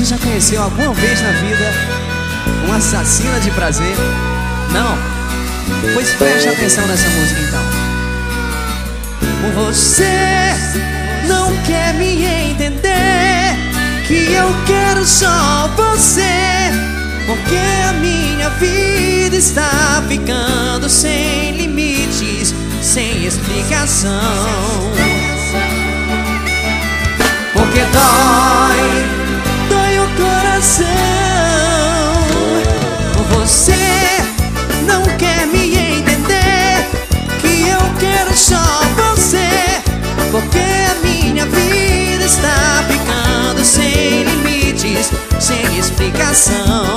Você já conheceu alguma vez na vida uma assassina de prazer? Não? Pois preste atenção nessa música então. Você não quer me entender, que eu quero só você, porque a minha vida está ficando sem limites, sem explicação. Porque dói o coração. Você não quer me entender, que eu quero só você, porque a minha vida está ficando sem limites, sem explicação.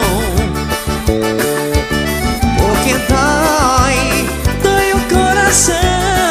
Porque dói o coração.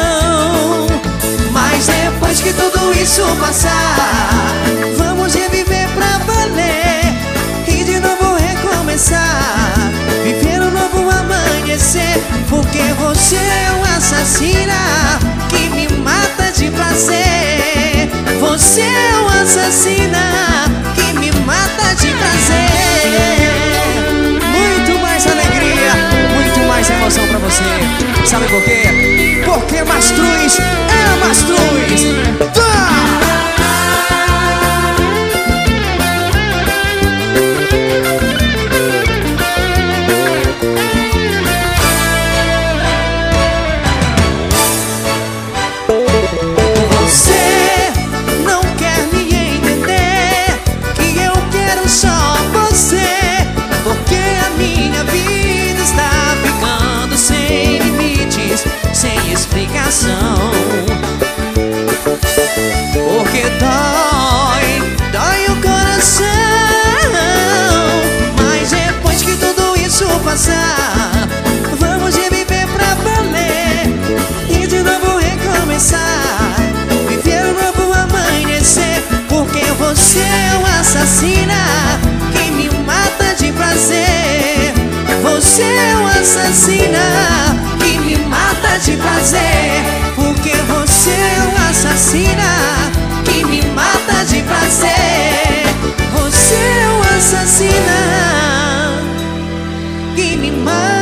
Mas depois que tudo isso passar, vamos reviver pra valer e de novo recomeçar, viver um novo amanhecer. Porque você é uma assassina que me mata de prazer. Você é uma assassina que me mata de prazer. Muito mais alegria, muito mais emoção pra você. Sabe por quê? Porque Mastruz é Mastruz. Você não quer me entender, que eu quero só você, porque a minha vida está ficando sem limites, sem explicação. Porque dói o coração. Mas depois que tudo isso passar, vamos reviver pra valer e de novo recomeçar, viver um novo amanhecer. Porque você é uma assassina que me mata de prazer. Você é uma assassina que me mata de prazer. Porque você é uma assassina que me mata de prazer. Você é uma assassina que me mata